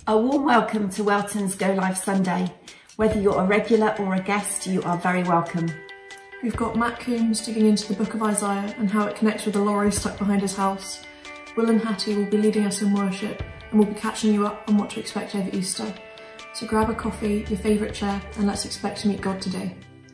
A warm welcome to Welton's Go Live Sunday. Whether you're a regular or a guest, you are very welcome. We've got Matt Coombs digging into the book of Isaiah and how it connects with the lorry stuck behind his house. Will and Hattie will be leading us in worship and we'll be catching you up on what to expect over Easter. So grab a coffee, your favourite chair, and let's expect to meet God today.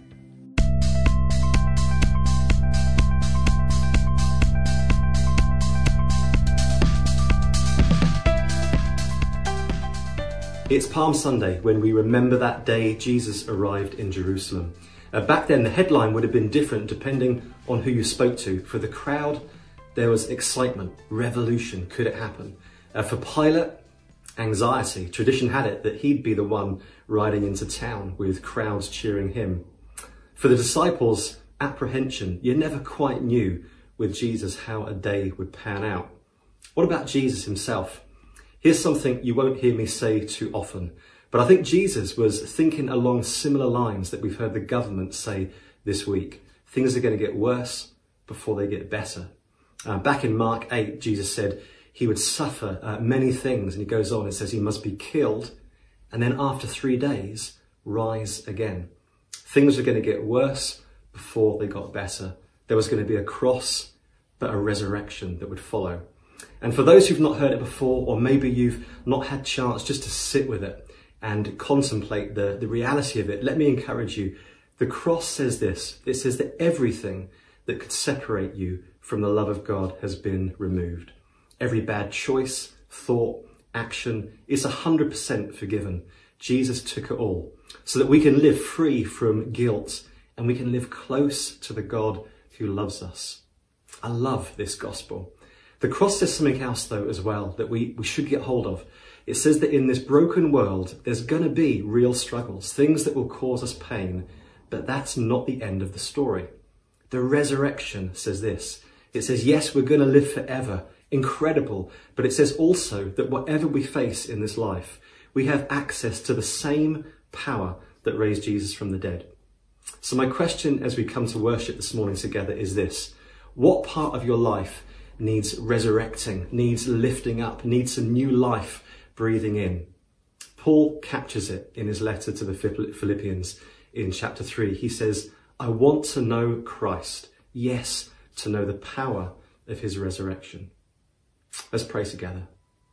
It's Palm Sunday when we remember that day Jesus arrived in Jerusalem. Back then the headline would have been different depending on who you spoke to. For the crowd there was excitement, revolution, could it happen? For Pilate, anxiety. Tradition had it that he'd be the one riding into town with crowds cheering him. For the disciples, apprehension. You never quite knew with Jesus how a day would pan out. What about Jesus himself? Here's something you won't hear me say too often, but I think Jesus was thinking along similar lines that we've heard the government say this week. Things are going to get worse before they get better. Back in Mark 8, Jesus said he would suffer many things, and he goes on and says he must be killed, and then after 3 days, rise again. Things were going to get worse before they got better. There was going to be a cross, but a resurrection that would follow. And for those who've not heard it before, or maybe you've not had chance just to sit with it and contemplate the reality of it, let me encourage you. The cross says this. It says that everything that could separate you from the love of God has been removed. Every bad choice, thought, action is 100% forgiven. Jesus took it all so that we can live free from guilt and we can live close to the God who loves us. I love this gospel. The cross says something else, though, as well, that we should get hold of. It says that in this broken world, there's going to be real struggles, things that will cause us pain, but that's not the end of the story. The resurrection says this. It says, yes, we're going to live forever. Incredible. But it says also that whatever we face in this life, we have access to the same power that raised Jesus from the dead. So my question as we come to worship this morning together is this. What part of your life needs resurrecting, needs lifting up, needs a new life breathing in? Paul captures it in his letter to the Philippians in chapter 3. He says, I want to know Christ. Yes, to know the power of his resurrection. Let's pray together.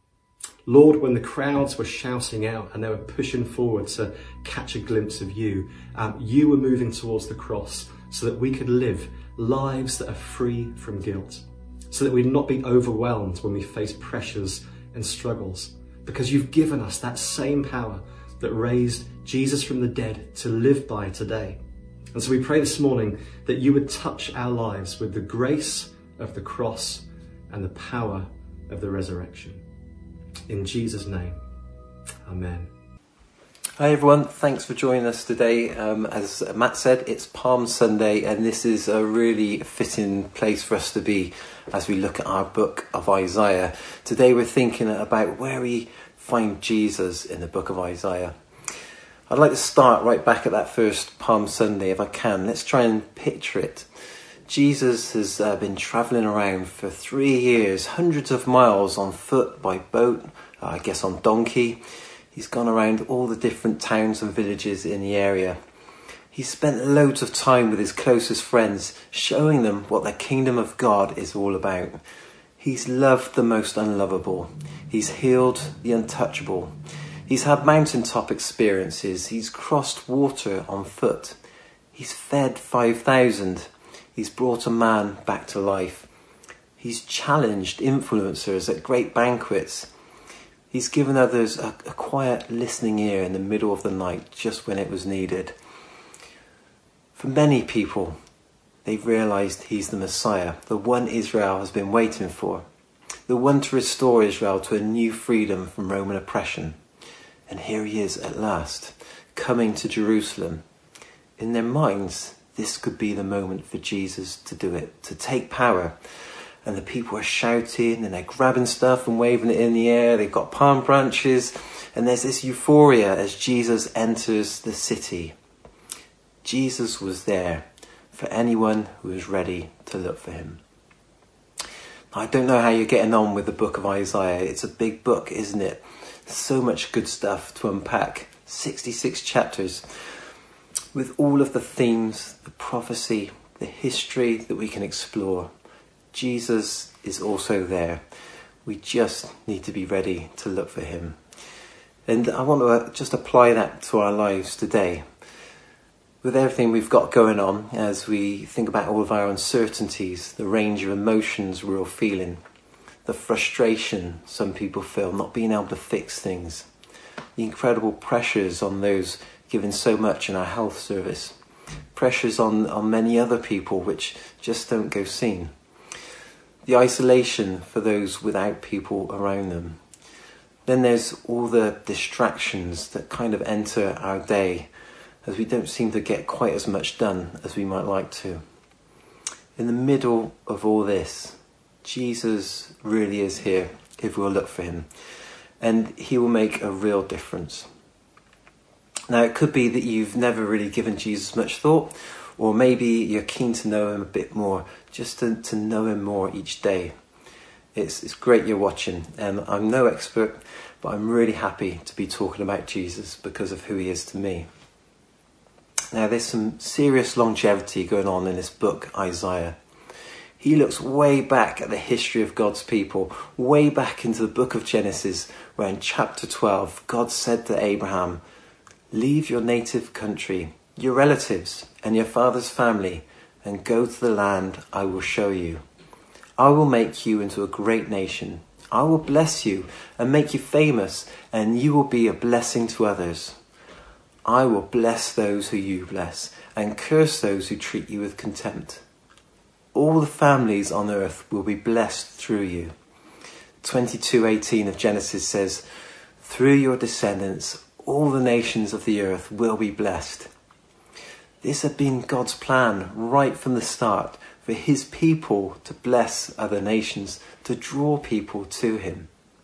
Lord, when the crowds were shouting out and they were pushing forward to catch a glimpse of you, you were moving towards the cross so that we could live lives that are free from guilt, so that we'd not be overwhelmed when we face pressures and struggles, because you've given us that same power that raised Jesus from the dead to live by today. And so we pray this morning that you would touch our lives with the grace of the cross and the power of the resurrection. In Jesus' name, amen. Hi everyone, thanks for joining us today. As Matt said, it's Palm Sunday and this is a really fitting place for us to be as we look at our book of Isaiah. Today we're thinking about where we find Jesus in the book of Isaiah. I'd like to start right back at that first Palm Sunday if I can. Let's try and picture it. Jesus has been travelling around for 3 years, hundreds of miles on foot, by boat, I guess on donkey. He's gone around all the different towns and villages in the area. He's spent loads of time with his closest friends, showing them what the kingdom of God is all about. He's loved the most unlovable. He's healed the untouchable. He's had mountaintop experiences. He's crossed water on foot. He's fed 5,000. He's brought a man back to life. He's challenged influencers at great banquets. He's given others a quiet listening ear in the middle of the night, just when it was needed. For many people, they've realised he's the Messiah, the one Israel has been waiting for, the one to restore Israel to a new freedom from Roman oppression. And here he is at last, coming to Jerusalem. In their minds, this could be the moment for Jesus to do it, to take power. And the people are shouting and they're grabbing stuff and waving it in the air. They've got palm branches and there's this euphoria as Jesus enters the city. Jesus was there for anyone who was ready to look for him. I don't know how you're getting on with the book of Isaiah. It's a big book, isn't it? So much good stuff to unpack. 66 chapters with all of the themes, the prophecy, the history that we can explore. Jesus is also there. We just need to be ready to look for him. And I want to just apply that to our lives today. With everything we've got going on, as we think about all of our uncertainties, the range of emotions we're all feeling, the frustration some people feel, not being able to fix things, the incredible pressures on those giving so much in our health service, pressures on many other people which just don't go seen, the isolation for those without people around them. Then there's all the distractions that kind of enter our day as we don't seem to get quite as much done as we might like to. In the middle of all this, Jesus really is here if we'll look for him, and he will make a real difference. Now, it could be that you've never really given Jesus much thought, or maybe you're keen to know him a bit more, just to know him more each day. It's great you're watching, and I'm no expert, but I'm really happy to be talking about Jesus because of who he is to me. Now, there's some serious longevity going on in this book, Isaiah. He looks way back at the history of God's people, way back into the book of Genesis, where in chapter 12, God said to Abraham, "Leave your native country, your relatives, and your father's family, and go to the land I will show you. I will make you into a great nation. I will bless you and make you famous, and you will be a blessing to others. I will bless those who you bless, and curse those who treat you with contempt. All the families on earth will be blessed through you." 22:18 of Genesis says, "Through your descendants, all the nations of the earth will be blessed." This had been God's plan right from the start, for his people to bless other nations, to draw people to him.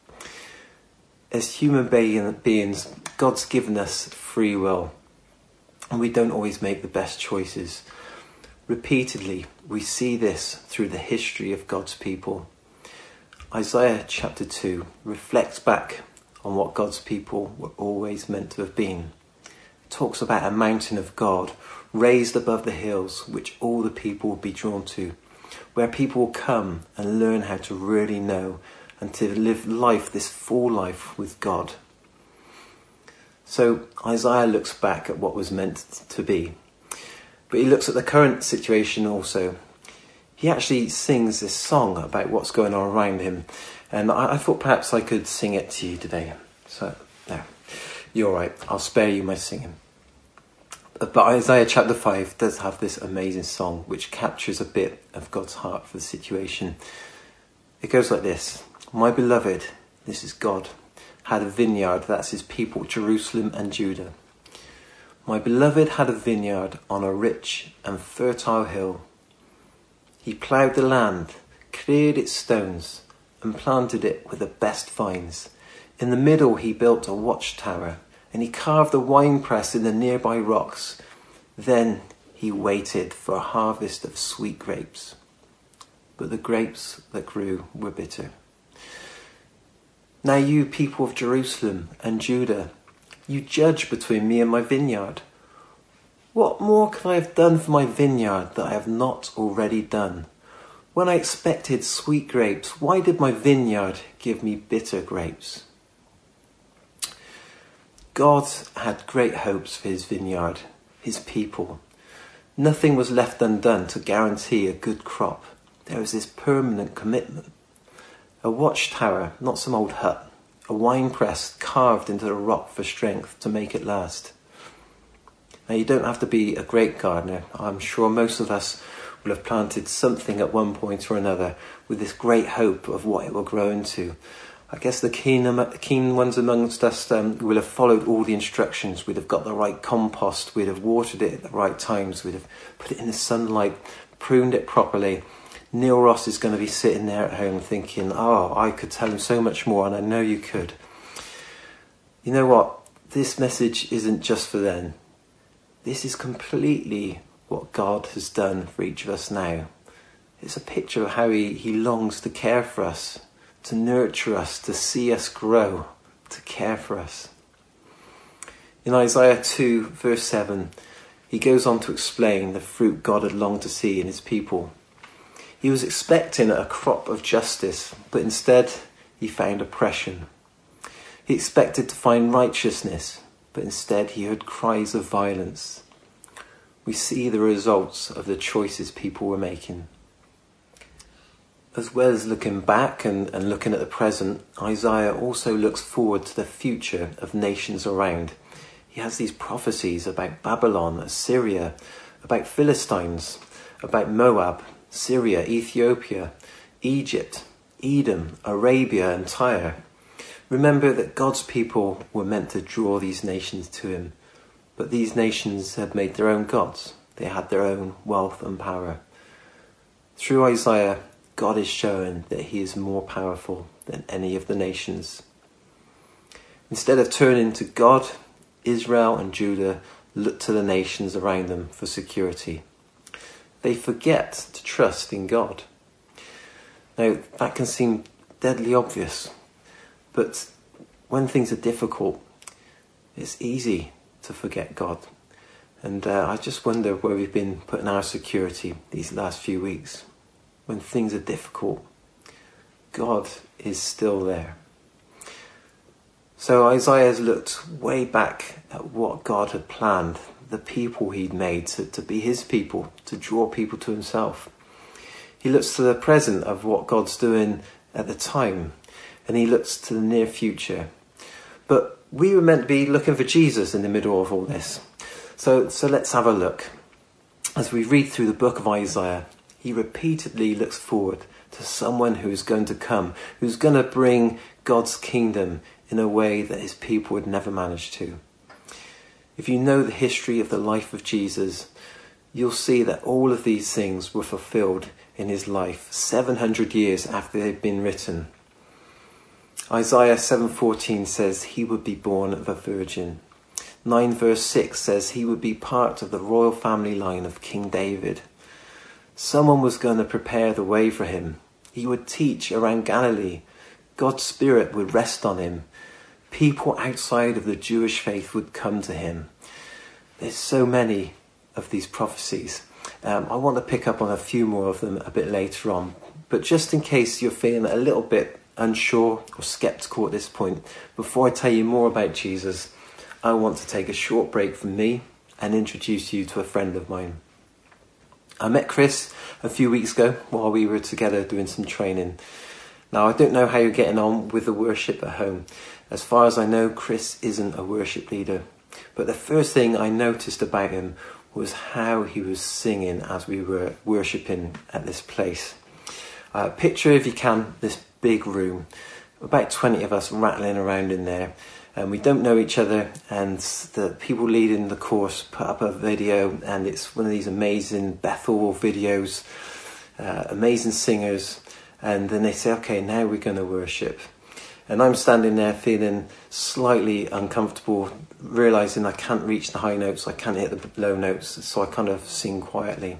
As human beings, God's given us free will, and we don't always make the best choices. Repeatedly, we see this through the history of God's people. Isaiah chapter 2 reflects back on what God's people were always meant to have been. It talks about a mountain of God raised above the hills, which all the people will be drawn to, where people will come and learn how to really know and to live life, this full life with God. So Isaiah looks back at what was meant to be, but he looks at the current situation also. He actually sings this song about what's going on around him, and I thought perhaps I could sing it to you today. So, no, you're right, I'll spare you my singing. But Isaiah chapter 5 does have this amazing song which captures a bit of God's heart for the situation. It goes like this: "My beloved," this is God, "had a vineyard," that's his people, Jerusalem and Judah. "My beloved had a vineyard on a rich and fertile hill. He ploughed the land, cleared its stones, and planted it with the best vines. In the middle he built a watchtower, and he carved a winepress in the nearby rocks. Then he waited for a harvest of sweet grapes. But the grapes that grew were bitter. Now you people of Jerusalem and Judah, you judge between me and my vineyard. What more can I have done for my vineyard that I have not already done? When I expected sweet grapes, why did my vineyard give me bitter grapes?" God had great hopes for his vineyard, his people. Nothing was left undone to guarantee a good crop. There was this permanent commitment. A watchtower, not some old hut. A winepress carved into the rock for strength to make it last. Now, you don't have to be a great gardener. I'm sure most of us will have planted something at one point or another with this great hope of what it will grow into. I guess the keen ones amongst us will have followed all the instructions. We'd have got the right compost, we'd have watered it at the right times, we'd have put it in the sunlight, pruned it properly. Neil Ross is going to be sitting there at home thinking, "Oh, I could tell him so much more," and I know you could. You know what? This message isn't just for them. This is completely what God has done for each of us now. It's a picture of how he longs to care for us, to nurture us, to see us grow, to care for us. In Isaiah 2 verse 7, he goes on to explain the fruit God had longed to see in his people. He was expecting a crop of justice, but instead he found oppression. He expected to find righteousness, but instead he heard cries of violence. We see the results of the choices people were making. As well as looking back and looking at the present, Isaiah also looks forward to the future of nations around. He has these prophecies about Babylon, Assyria, about Philistines, about Moab, Syria, Ethiopia, Egypt, Edom, Arabia and Tyre. Remember that God's people were meant to draw these nations to him, but these nations had made their own gods. They had their own wealth and power. Through Isaiah, God is showing that he is more powerful than any of the nations. Instead of turning to God, Israel and Judah look to the nations around them for security. They forget to trust in God. Now, that can seem deadly obvious, but when things are difficult, it's easy to forget God. And I just wonder where we've been putting our security these last few weeks. When things are difficult, God is still there. So Isaiah has looked way back at what God had planned, the people he'd made to be his people, to draw people to himself. He looks to the present of what God's doing at the time, and he looks to the near future. But we were meant to be looking for Jesus in the middle of all this. So let's have a look. As we read through the book of Isaiah, he repeatedly looks forward to someone who is going to come, who's going to bring God's kingdom in a way that his people would never manage to. If you know the history of the life of Jesus, you'll see that all of these things were fulfilled in his life 700 years after they'd been written. Isaiah 7:14 says he would be born of a virgin. 9 verse 6 says he would be part of the royal family line of King David. Someone was going to prepare the way for him. He would teach around Galilee. God's Spirit would rest on him. People outside of the Jewish faith would come to him. There's so many of these prophecies. I want to pick up on a few more of them a bit later on. But just in case you're feeling a little bit unsure or skeptical at this point, before I tell you more about Jesus, I want to take a short break from me and introduce you to a friend of mine. I met Chris a few weeks ago while we were together doing some training. Now, I don't know how you're getting on with the worship at home. As far as I know, Chris isn't a worship leader. But the first thing I noticed about him was how he was singing as we were worshipping at this place. Picture, if you can, this big room. About 20 of us rattling around in there. And we don't know each other, and the people leading the course put up a video, and it's one of these amazing Bethel videos, amazing singers, and then they say, okay, now we're going to worship. And I'm standing there feeling slightly uncomfortable, realising I can't reach the high notes, I can't hit the low notes, so I kind of sing quietly.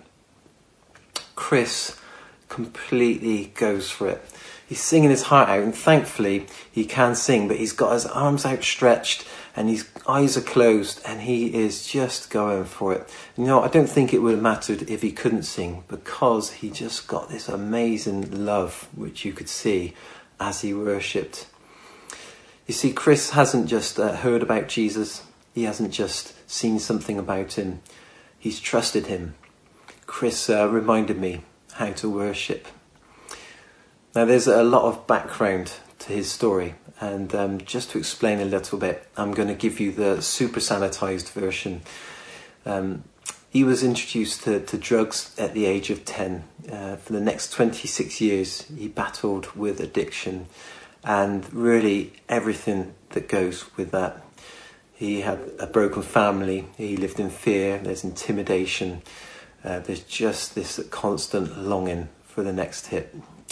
Chris completely goes for it. He's singing his heart out, and thankfully he can sing, but he's got his arms outstretched and his eyes are closed, and he is just going for it. And I don't think it would have mattered if he couldn't sing, because he just got this amazing love which you could see as he worshipped. You see, Chris hasn't just heard about Jesus. He hasn't just seen something about him. He's trusted him. Chris reminded me how to worship. Now, there's a lot of background to his story, and just to explain a little bit, I'm going to give you the super sanitized version. He was introduced to drugs at the age of 10. For the next 26 years, he battled with addiction and really everything that goes with that. He had a broken family, he lived in fear, there's intimidation, there's just this constant longing for the next hit.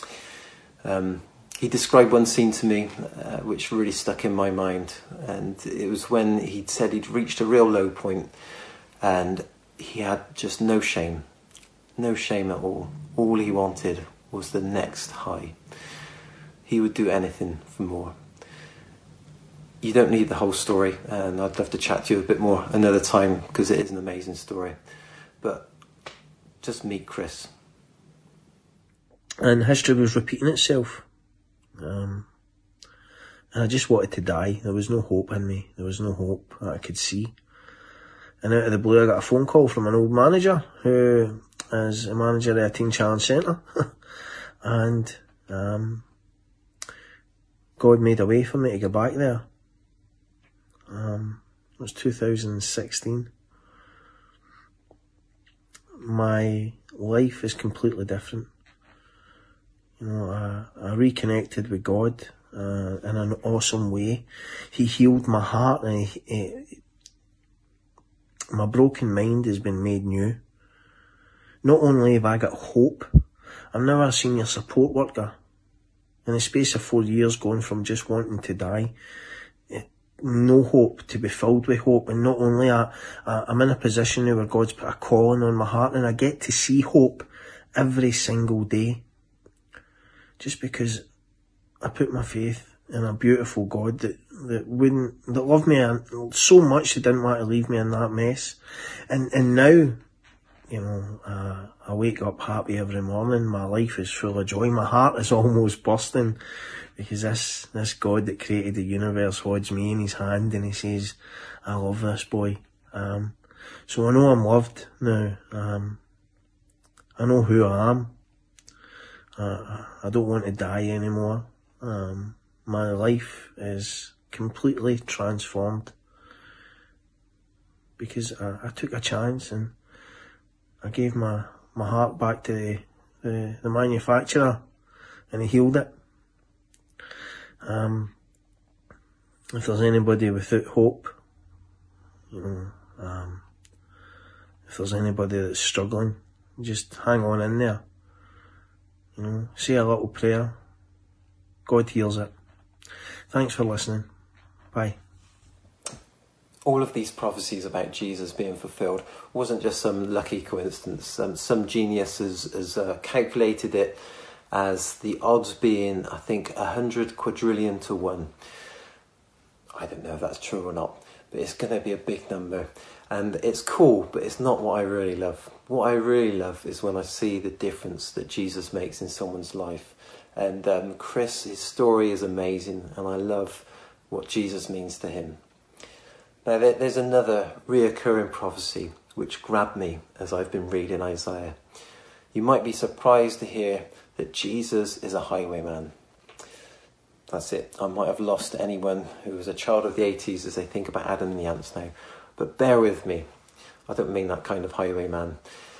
He described one scene to me which really stuck in my mind, and it was when he'd said he'd reached a real low point and he had just no shame at all. All he wanted was the next high. He would do anything for more. you don't need the whole story, and I'd love to chat to you a bit more another time because it is an amazing story. But just meet Chris. And history was repeating itself. And I just wanted to die. There was no hope in me. There was no hope that I could see. And out of the blue, I got a phone call from an old manager who is a manager at a Teen Challenge Centre. And God made a way for me to get back there. It was 2016. My life is completely different. You know, I reconnected with God in an awesome way. He healed my heart, and my broken mind has been made new. Not only have I got hope, I'm now a senior support worker. In the space of 4 years, going from just wanting to die, no hope, to be filled with hope. And not only I'm in a position now where God's put a calling on my heart, and I get to see hope every single day. Just because I put my faith in a beautiful God that loved me so much, He didn't want to leave me in that mess. And now, you know, I wake up happy every morning. My life is full of joy. My heart is almost bursting, because this God that created the universe holds me in His hand, and He says, I love this boy. So I know I'm loved now. I know who I am. I don't want to die anymore. My life is completely transformed because I took a chance, and I gave my heart back to the manufacturer, and he healed it. If there's anybody without hope, you know, if there's anybody that's struggling, just hang on in there. You know, say a little prayer. God heals it. Thanks for listening. Bye. All of these prophecies about Jesus being fulfilled wasn't just some lucky coincidence. Some genius has calculated it as the odds being, I think, 100 quadrillion to 1. I don't know if that's true or not, but it's going to be a big number. And it's cool, but it's not what I really love. What I really love is when I see the difference that Jesus makes in someone's life. And Chris, his story is amazing, and I love what Jesus means to him. Now, there's another reoccurring prophecy which grabbed me as I've been reading Isaiah. You might be surprised to hear that Jesus is a highwayman. That's it. I might have lost anyone who was a child of the 80s as they think about Adam and the Ants now. But bear with me. I don't mean that kind of highwayman.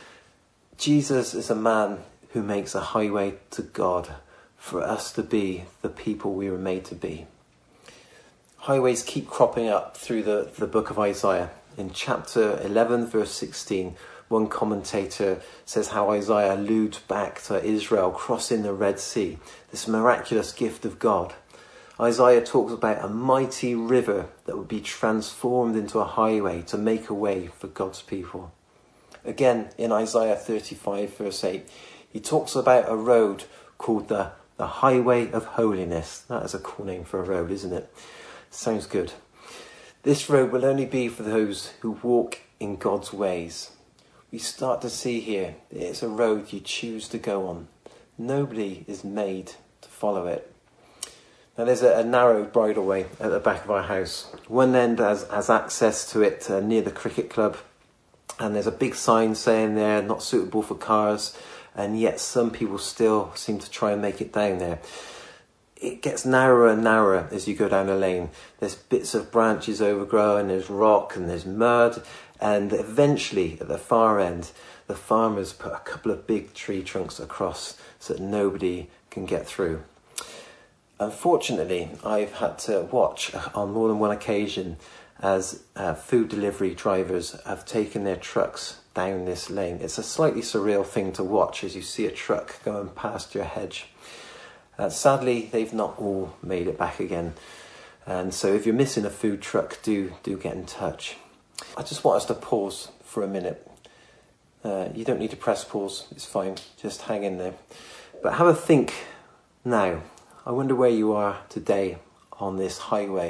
Jesus is a man who makes a highway to God for us to be the people we were made to be. Highways keep cropping up through the book of Isaiah. In chapter 11, verse 16, one commentator says how Isaiah alludes back to Israel crossing the Red Sea, this miraculous gift of God. Isaiah talks about a mighty river that would be transformed into a highway to make a way for God's people. Again, in Isaiah 35, verse 8, he talks about a road called the Highway of Holiness. That is a cool name for a road, isn't it? Sounds good. This road will only be for those who walk in God's ways. We start to see here that it's a road you choose to go on. Nobody is made to follow it. Now there's a narrow bridleway at the back of our house. One end has access to it near the cricket club, and there's a big sign saying there, not suitable for cars, and yet some people still seem to try and make it down there. It gets narrower and narrower as you go down the lane. There's bits of branches overgrown, there's rock and there's mud, and eventually at the far end, the farmers put a couple of big tree trunks across so that nobody can get through. Unfortunately, I've had to watch on more than one occasion as food delivery drivers have taken their trucks down this lane. It's a slightly surreal thing to watch as you see a truck going past your hedge. Sadly, they've not all made it back again. And so if you're missing a food truck, do get in touch. I just want us to pause for a minute. You don't need to press pause, it's fine. Just hang in there. But have a think now. I wonder where you are today on this highway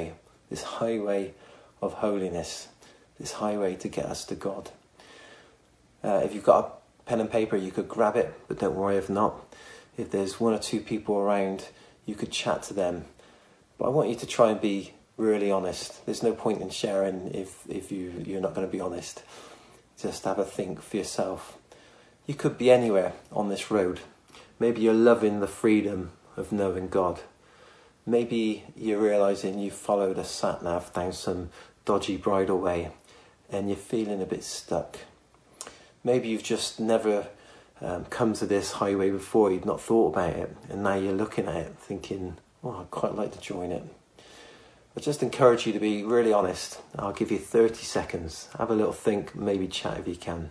this highway of holiness, this highway to get us to God. If you've got a pen and paper, you could grab it, but don't worry if not. If there's one or two people around, you could chat to them. But I want you to try and be really honest. There's no point in sharing if you're not going to be honest. Just have a think for yourself. You could be anywhere on this road. Maybe you're loving the freedom of knowing God. Maybe you're realising you've followed a sat-nav down some dodgy bridle way and you're feeling a bit stuck. Maybe you've just never come to this highway before, you've not thought about it, and now you're looking at it thinking, oh, I'd quite like to join it. I just encourage you to be really honest. I'll give you 30 seconds. Have a little think, maybe chat if you can.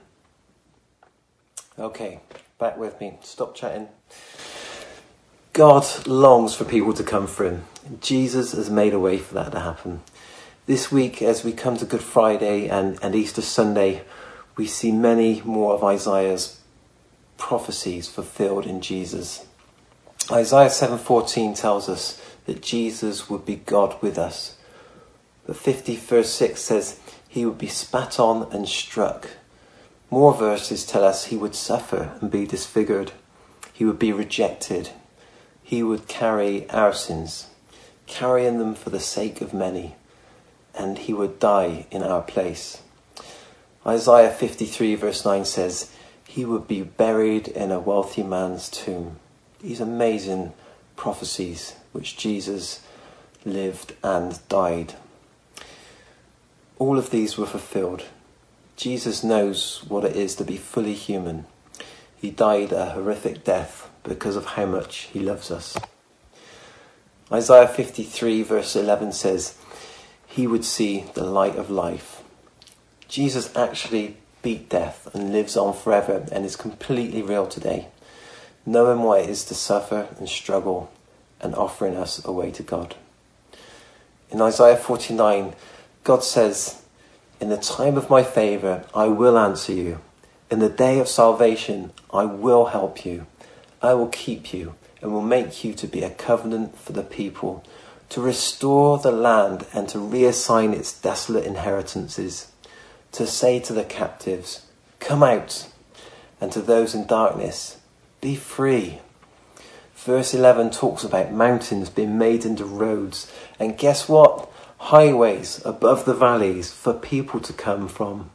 Okay, back with me. Stop chatting. God longs for people to come for him. Jesus has made a way for that to happen. This week, as we come to Good Friday and Easter Sunday, we see many more of Isaiah's prophecies fulfilled in Jesus. Isaiah 7:14 tells us that Jesus would be God with us. But 50 verse 6 says he would be spat on and struck. More verses tell us he would suffer and be disfigured. He would be rejected. He would carry our sins, carrying them for the sake of many, and he would die in our place. Isaiah 53 verse 9 says he would be buried in a wealthy man's tomb. These amazing prophecies which Jesus lived and died. All of these were fulfilled. Jesus knows what it is to be fully human. He died a horrific death because of how much he loves us. Isaiah 53 verse 11 says he would see the light of life. Jesus actually beat death and lives on forever and is completely real today, knowing what it is to suffer and struggle and offering us a way to God. In Isaiah 49, God says, in the time of my favour, I will answer you. In the day of salvation, I will help you. I will keep you and will make you to be a covenant for the people, to restore the land and to reassign its desolate inheritances, to say to the captives, come out, and to those in darkness, be free. Verse 11 talks about mountains being made into roads, and guess what? Highways above the valleys for people to come from.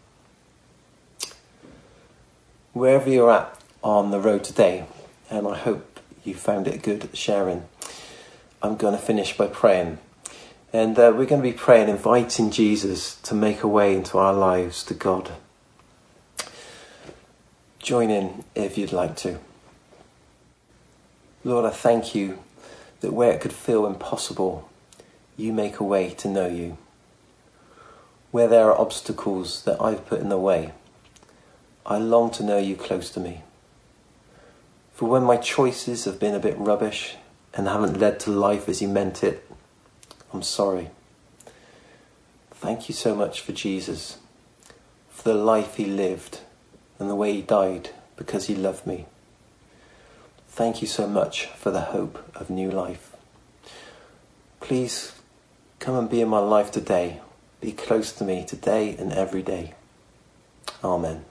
Wherever you're at on the road today, and I hope you found it good sharing, I'm going to finish by praying. And we're going to be praying, inviting Jesus to make a way into our lives to God. Join in if you'd like to. Lord, I thank you that where it could feel impossible, you make a way to know you. Where there are obstacles that I've put in the way, I long to know you close to me. For when my choices have been a bit rubbish and haven't led to life as you meant it, I'm sorry. Thank you so much for Jesus, for the life he lived and the way he died because he loved me. Thank you so much for the hope of new life. Please come and be in my life today. Be close to me today and every day. Amen.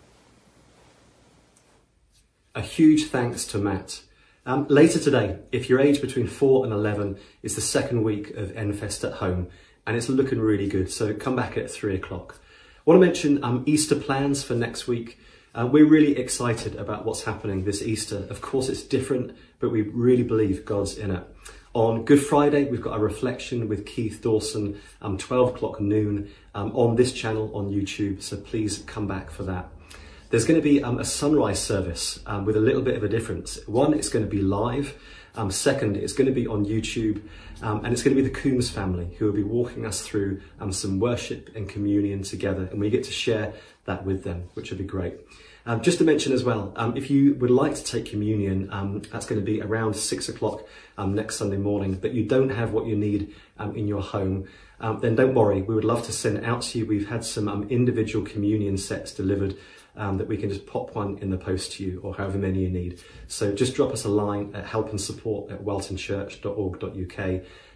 A huge thanks to Matt. Later today, if you're aged between 4 and 11, it's the second week of NFest at home, and it's looking really good, so come back at 3 o'clock. I want to mention Easter plans for next week. We're really excited about what's happening this Easter. Of course, it's different, but we really believe God's in it. On Good Friday, we've got a reflection with Keith Dawson, 12 o'clock noon, on this channel on YouTube, so please come back for that. There's going to be a sunrise service with a little bit of a difference. One, it's going to be live. Second, it's going to be on YouTube, and it's going to be the Coombs family who will be walking us through some worship and communion together, and we get to share that with them, which will be great. Just to mention as well, if you would like to take communion, that's going to be around 6 o'clock next Sunday morning, but you don't have what you need in your home, then don't worry. We would love to send it out to you. We've had some individual communion sets delivered that we can just pop one in the post to you, or however many you need. So just drop us a line at helpandsupport@weltonchurch.org.uk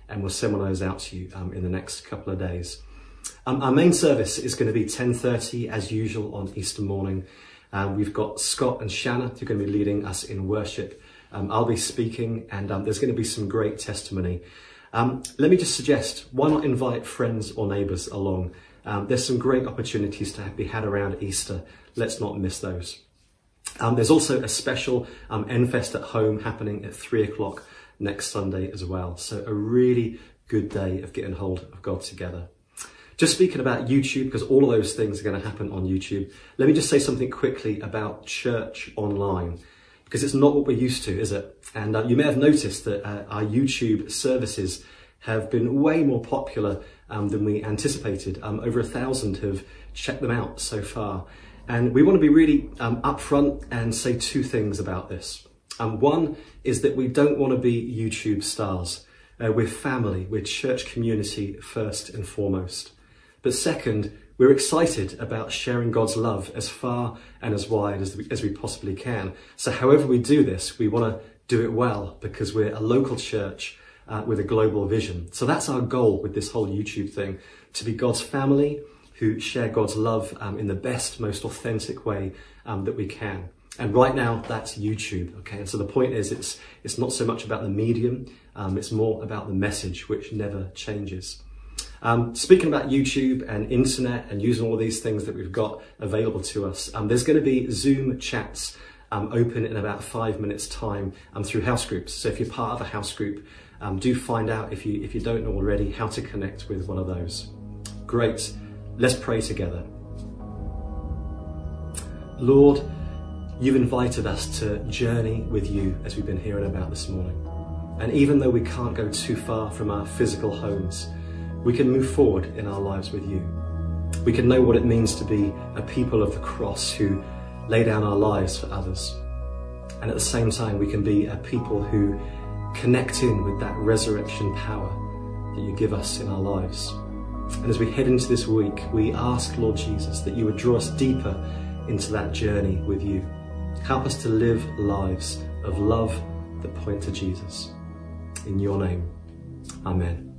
and we'll send one of those out to you in the next couple of days. Our main service is going to be 10:30 as usual on Easter morning. We've got Scott and Shanna who are going to be leading us in worship. I'll be speaking, and there's going to be some great testimony. Let me just suggest, why not invite friends or neighbours along? There's some great opportunities to be had around Easter. Let's not miss those. There's also a special Enfest at home happening at 3 o'clock next Sunday as well. So a really good day of getting hold of God together. Just speaking about YouTube, because all of those things are going to happen on YouTube, let me just say something quickly about church online, because it's not what we're used to, is it? And you may have noticed that our YouTube services have been way more popular than we anticipated. Over 1,000 have checked them out so far. And we want to be really upfront and say two things about this. One is that we don't want to be YouTube stars. We're family, we're church community first and foremost. But second, we're excited about sharing God's love as far and as wide as we possibly can. So however we do this, we want to do it well, because we're a local church with a global vision. So that's our goal with this whole YouTube thing, to be God's family who share God's love in the best, most authentic way that we can. And right now, that's YouTube, okay? And so the point is, it's not so much about the medium, it's more about the message, which never changes. Speaking about YouTube and internet and using all these things that we've got available to us, there's going to be Zoom chats open in about 5 minutes time through house groups. So if you're part of a house group, do find out, if you don't know already, how to connect with one of those. Great. Let's pray together. Lord, you've invited us to journey with you, as we've been hearing about this morning. And even though we can't go too far from our physical homes, we can move forward in our lives with you. We can know what it means to be a people of the cross who lay down our lives for others. And at the same time, we can be a people who connect in with that resurrection power that you give us in our lives. And as we head into this week, we ask, Lord Jesus, that you would draw us deeper into that journey with you. Help us to live lives of love that point to Jesus. In your name, amen.